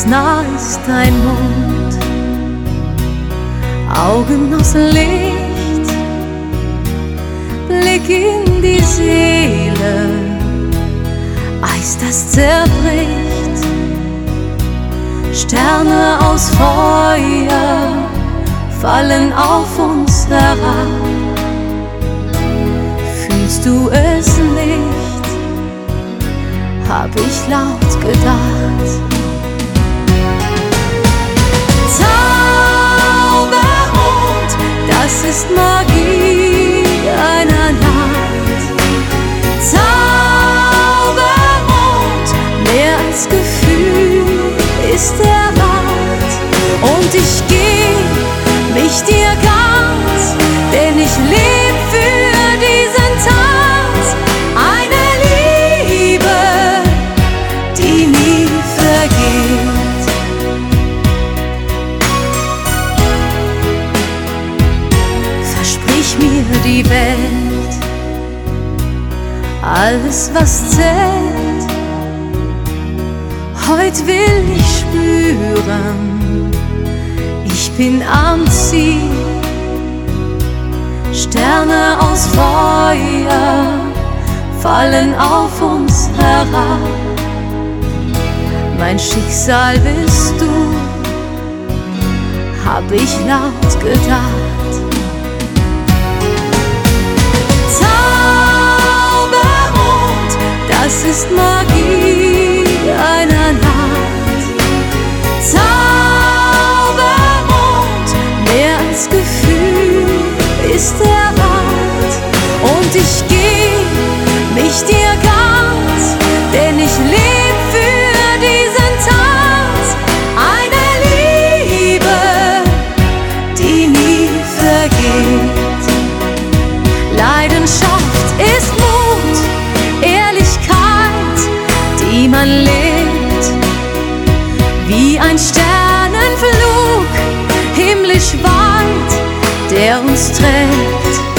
Ganz nah ist dein Mund, Augen aus Licht, Blick in die Seele, Eis, das zerbricht, Sterne aus Feuer fallen auf uns herab. Fühlst du es nicht, hab ich laut gedacht. Zaubermond, das ist Magie einer Nacht. Zaubermond, mehr als Gefühl ist der Rat. Und ich geb mich dir ganz, denn ich leb für diesen Tanz. Eine Liebe, die nie vergeht. Versprich mir die Welt, alles was zählt. Heut will ich spüren, ich bin am Ziel. Sterne aus Feuer fallen auf uns herab. Mein Schicksal bist du, hab ich laut gedacht. Zaubermond, das ist Magie einer Nacht. Zaubermond, mehr als Gefühl ist der Rat. Und ich geb mich dir ganz, denn ich leb für diesen Tanz. Eine Liebe, die nie vergeht. Leidenschaft ist Mut, Ehrlichkeit, die man lebt. Wie ein Sternenflug, himmlisch weit, der uns trägt.